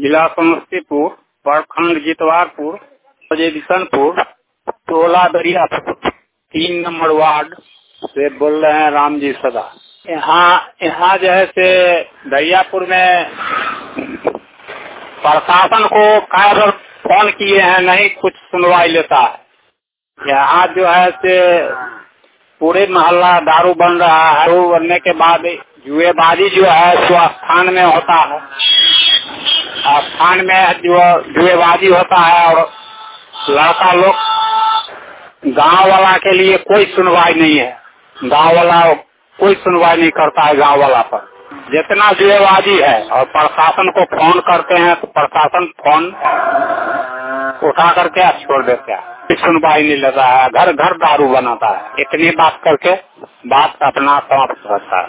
जिला समस्तीपुर, प्रखंड जितवारपुर, बिशनपुर, टोला दरियापुर, 3 नंबर वार्ड से बोल रहे हैं रामजी सदा। यहाँ जो है से दरियापुर में प्रशासन को कई बार फोन किए हैं, नहीं कुछ सुनवाई लेता है। यहाँ जो है से पूरे मोहल्ला दारू बन रहा है। दारू बनने के बाद जुएबाजी जो है सो स्थान में होता है। स्थान में जो जुएबाजी होता है और लड़का लोग, गांव वाला के लिए कोई सुनवाई नहीं है। गांव वाला कोई सुनवाई नहीं करता है गांव वाला पर। जितना जुएबाजी है और प्रशासन को फोन करते हैं तो प्रशासन फोन उठा करके छोड़ देते हैं, सुनवाई नहीं लेता है। घर घर दारू बनाता है। इतनी बात करके बात अपना समाप्त करता है।